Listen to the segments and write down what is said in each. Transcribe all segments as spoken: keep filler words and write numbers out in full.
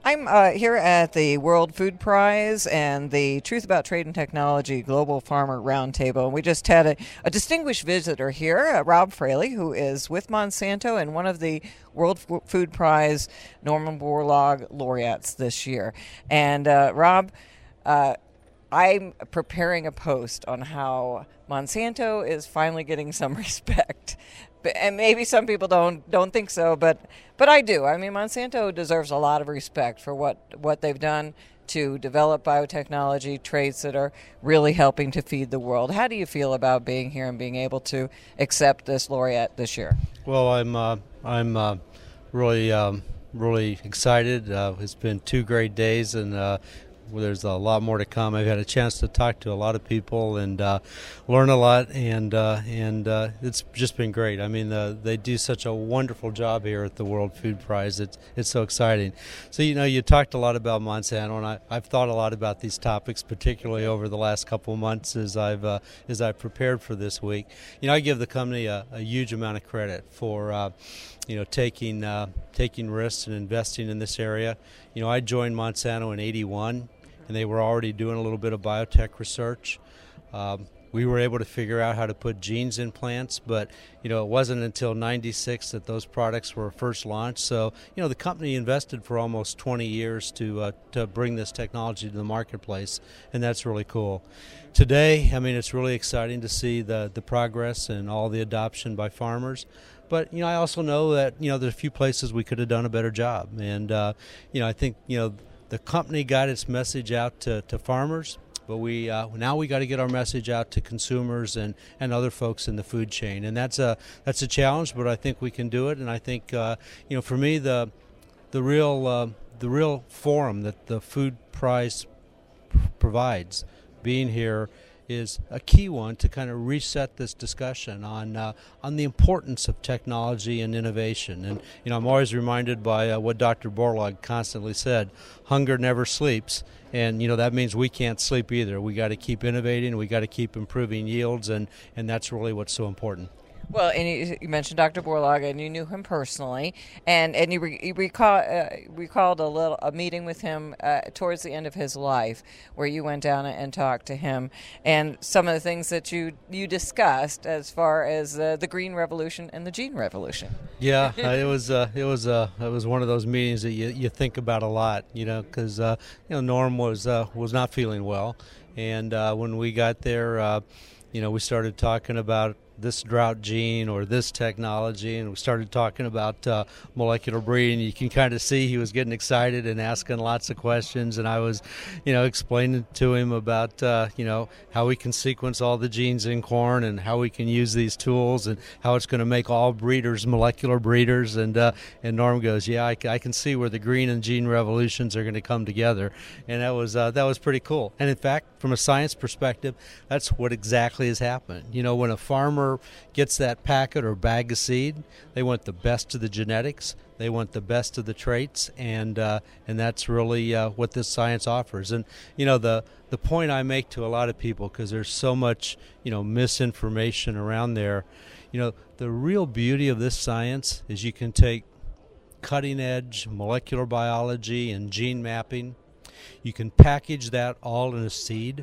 I'm uh, here at the World Food Prize and the Truth About Trade and Technology Global Farmer Roundtable. And we just had a, a distinguished visitor here, uh, Rob Fraley, who is with Monsanto and one of the World F- Food Prize Norman Borlaug laureates this year. And uh, Rob, uh, I'm preparing a post on how Monsanto is finally getting some respect. And maybe some people don't don't think so, but but I do. I mean, Monsanto deserves a lot of respect for what, what they've done to develop biotechnology traits that are really helping to feed the world. How do you feel about being here and being able to accept this laureate this year? Well, I'm uh, I'm uh, really um, really excited. Uh, it's been two great days, and uh, well, there's a lot more to come. I've had a chance to talk to a lot of people and uh, learn a lot, and uh, and uh, it's just been great. I mean, uh, they do such a wonderful job here at the World Food Prize. It's it's so exciting. So, you know, you talked a lot about Monsanto, and I, I've thought a lot about these topics, particularly over the last couple of months as I've uh, as I've prepared for this week. You know, I give the company a, a huge amount of credit for uh, you know taking uh, taking risks and investing in this area. You know, I joined Monsanto in eighty-one. And they were already doing a little bit of biotech research. Um, we were able to figure out how to put genes in plants, but you know it wasn't until ninety-six that those products were first launched. So you know the company invested for almost twenty years to uh, to bring this technology to the marketplace, and that's really cool. Today, I mean, it's really exciting to see the the progress and all the adoption by farmers. But you know, I also know that you know there's a few places we could have done a better job, and uh, you know I think you know. The company got its message out to, to farmers, but we uh, now we got to get our message out to consumers and, and other folks in the food chain, and that's a that's a challenge. But I think we can do it, and I think uh, you know for me the the real uh, the real forum that the Food Prize p- provides, being here, is a key one to kind of reset this discussion on uh, on the importance of technology and innovation. And you know, I'm always reminded by uh, what Doctor Borlaug constantly said: "Hunger never sleeps." And you know that means we can't sleep either. We got to keep innovating. We got to keep improving yields, and and that's really what's so important. Well, and you, you mentioned Doctor Borlaug, and you knew him personally, and and you, re, you recall uh, recalled a little a meeting with him uh, towards the end of his life, where you went down and talked to him, and some of the things that you you discussed as far as uh, the green revolution and the gene revolution. Yeah, uh, it was uh, it was uh, it was one of those meetings that you, you think about a lot, you know, because uh, you know Norm was uh, was not feeling well, and uh, when we got there, uh, you know, we started talking about this drought gene or this technology, and we started talking about uh, molecular breeding. You can kind of see he was getting excited and asking lots of questions, and I was, you know, explaining to him about, uh, you know, how we can sequence all the genes in corn and how we can use these tools and how it's going to make all breeders molecular breeders. And uh, and Norm goes, yeah, I, I can see where the green and gene revolutions are going to come together, and that was uh, that was pretty cool. And in fact, from a science perspective, that's what exactly has happened. You know, when a farmer gets that packet or bag of seed, they want the best of the genetics, they want the best of the traits, and uh, and that's really uh, what this science offers. And you know, the the point I make to a lot of people, because there's so much you know misinformation around there, you know, the real beauty of this science is you can take cutting edge molecular biology and gene mapping, you can package that all in a seed,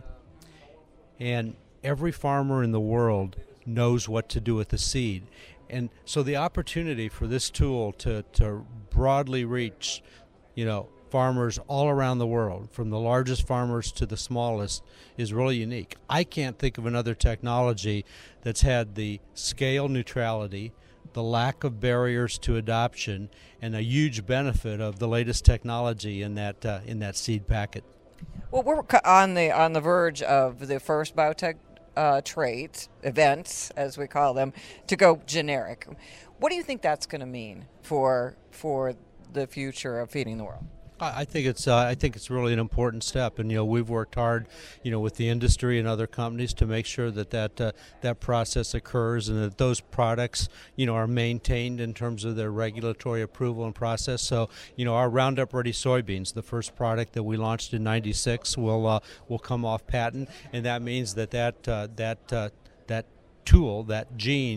and every farmer in the world knows what to do with the seed. And so the opportunity for this tool to, to broadly reach, you know, farmers all around the world, from the largest farmers to the smallest, is really unique. I can't think of another technology that's had the scale neutrality, the lack of barriers to adoption, and a huge benefit of the latest technology in that uh, in that seed packet. Well, we're on the on the verge of the first biotech Uh, trait events, as we call them, to go generic. What do you think that's going to mean for for the future of feeding the world? I think it's uh, I think it's really an important step, and you know we've worked hard, you know, with the industry and other companies to make sure that that uh, that process occurs and that those products, you know, are maintained in terms of their regulatory approval and process. So, you know, our Roundup Ready soybeans, the first product that we launched in ninety-six, will uh, will come off patent, and that means that that uh, that uh, that tool, that gene,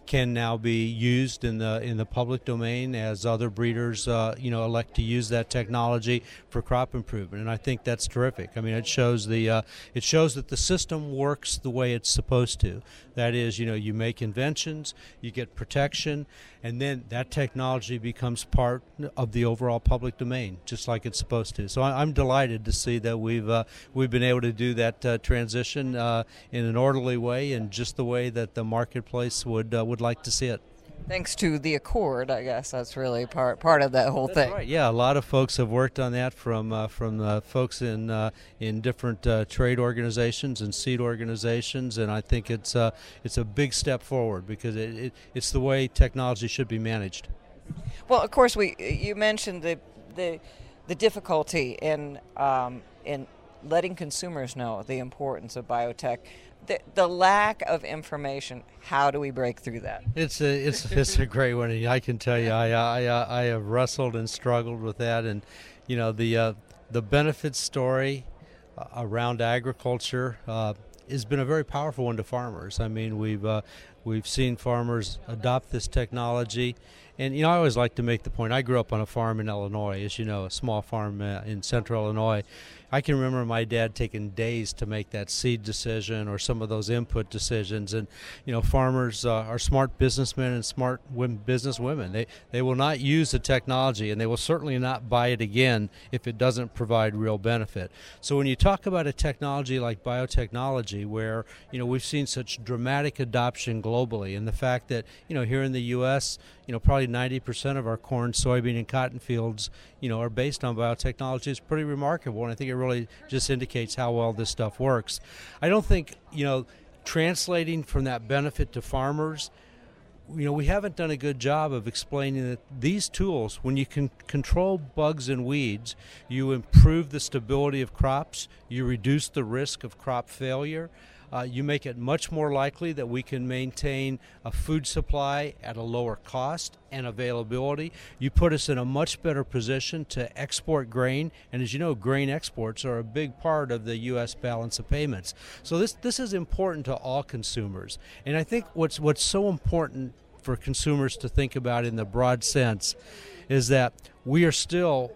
can now be used in the in the public domain as other breeders, uh, you know, elect to use that technology for crop improvement, and I think that's terrific. I mean, it shows the uh, it shows that the system works the way it's supposed to. That is, you know, you make inventions, you get protection, and then that technology becomes part of the overall public domain, just like it's supposed to. So I, I'm delighted to see that we've uh, we've been able to do that uh, transition uh, in an orderly way, and just the way that the marketplace would uh, would like to see it. Thanks to the Accord, I guess that's really part part of that whole That's thing. Right. Yeah, a lot of folks have worked on that, from uh, from uh, folks in uh, in different uh, trade organizations and seed organizations, and I think it's uh, it's a big step forward, because it, it it's the way technology should be managed. Well, of course, we you mentioned the the the difficulty in um, in letting consumers know the importance of biotech. The, the lack of information. How do we break through that? It's a it's it's a great one. I can tell you, I I I have wrestled and struggled with that, and you know the uh, the benefit story uh, around agriculture uh, has been a very powerful one to farmers. I mean, we've uh, we've seen farmers adopt this technology. And, you know, I always like to make the point, I grew up on a farm in Illinois, as you know, a small farm uh, in central Illinois. I can remember my dad taking days to make that seed decision or some of those input decisions. And, you know, farmers uh, are smart businessmen and smart women, business women. They, they will not use the technology, and they will certainly not buy it again if it doesn't provide real benefit. So when you talk about a technology like biotechnology, where, you know, we've seen such dramatic adoption globally, and the fact that, you know, here in the U S, you know, probably ninety percent of our corn, soybean, and cotton fields, you know, are based on biotechnology is pretty remarkable, and I think it really just indicates how well this stuff works. I don't think, you know, translating from that benefit to farmers, you know, we haven't done a good job of explaining that these tools, when you can control bugs and weeds, you improve the stability of crops, you reduce the risk of crop failure. Uh, you make it much more likely that we can maintain a food supply at a lower cost and availability. You put us in a much better position to export grain, and as you know, grain exports are a big part of the U S balance of payments. So this this is important to all consumers, and I think what's what's so important for consumers to think about in the broad sense is that we are still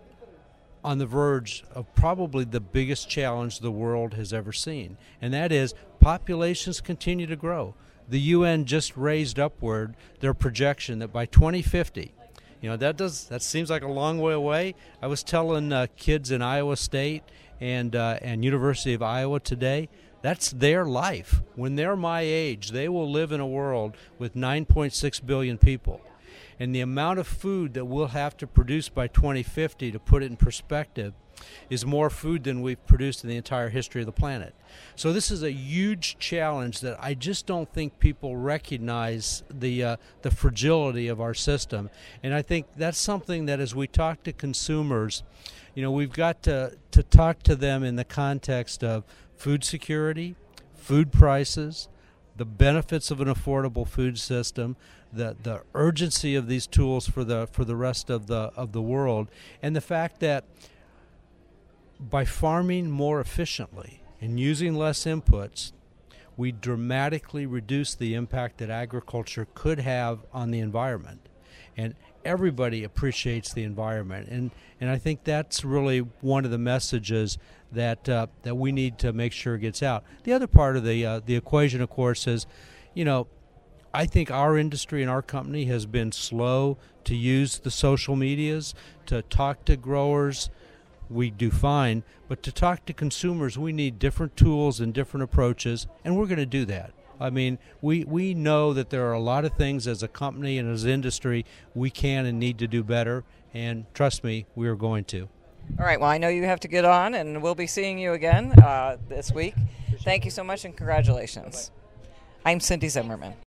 on the verge of probably the biggest challenge the world has ever seen, and that is populations continue to grow. The U N just raised upward their projection that by twenty fifty, you know, that does that seems like a long way away. I was telling uh, kids in Iowa State and uh, and University of Iowa today, that's their life. When they're my age, they will live in a world with nine point six billion people. And the amount of food that we'll have to produce by twenty fifty, to put it in perspective, is more food than we've produced in the entire history of the planet. So this is a huge challenge that I just don't think people recognize the uh, the fragility of our system. And I think that's something that as we talk to consumers, you know, we've got to, to talk to them in the context of food security, food prices, the benefits of an affordable food system, the the urgency of these tools for the for the rest of the of the world, and the fact that by farming more efficiently and using less inputs, we dramatically reduce the impact that agriculture could have on the environment. And everybody appreciates the environment, and and I think that's really one of the messages that uh, that we need to make sure gets out. The other part of the uh, the equation, of course, is, you know, I think our industry and our company has been slow to use the social medias to talk to growers. We do fine, but to talk to consumers, we need different tools and different approaches, and we're going to do that. I mean, we, we know that there are a lot of things as a company and as an industry we can and need to do better, and trust me, we are going to. All right, well, I know you have to get on, and we'll be seeing you again uh, this week. Thank you so much, and congratulations. I'm Cindy Zimmerman.